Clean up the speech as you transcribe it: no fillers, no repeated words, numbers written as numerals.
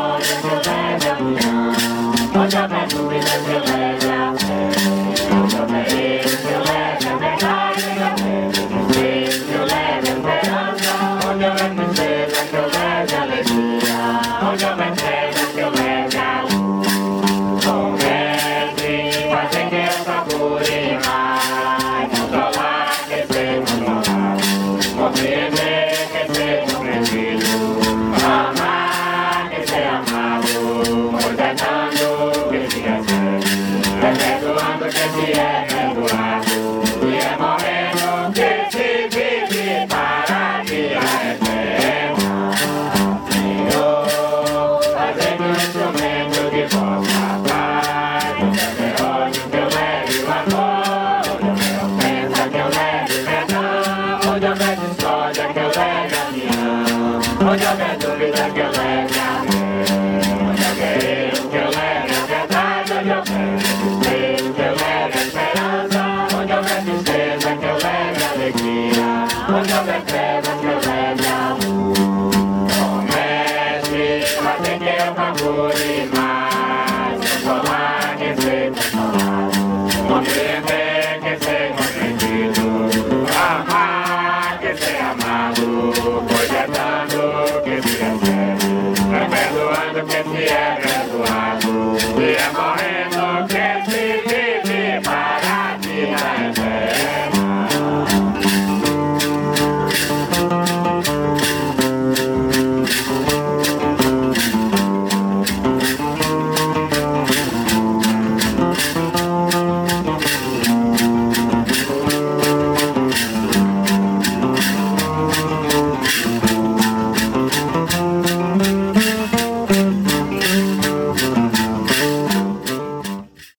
discórdia que eu leve a união. Onde houver dúvida que eu leve a fé. Onde houver erro que eu leve a verdade. Onde houver respeito que eu leve a esperança. Onde houver tristeza que eu leve a alegria. Onde houver trevas que eu leve a luz. Com mestre, fazer que eu procure mais. Controlar, crescer, controlar. Compreender, crescer, compreendido. Amar, crescer, amado. Contemplando, crescer, perdoando, crescer, perdoado. E é morrendo que se vive para a vida eterna. Senhor, fazer um instrumento de vossa paz. Onde houver ódio que eu leve o amor. Onde houver ofensa que eu leve o perdão. Onde houver discórdia que eu leve a união. Onde houver dúvida que eu leve a fé. Onde houver erro que eu leve a verdade. Onde houver desespero que eu leve a esperança. Onde houver tristeza que eu leve a alegria. Onde houver trevas que eu leve a luz. Oh, mestre, fazer que eu procure mais. Consolar, crescer, consolado. Compreender, crescer, compreendido. Amar, crescer, amado. Projetando, que se recebe. Perdoando, que se é perdoado. E é morrer.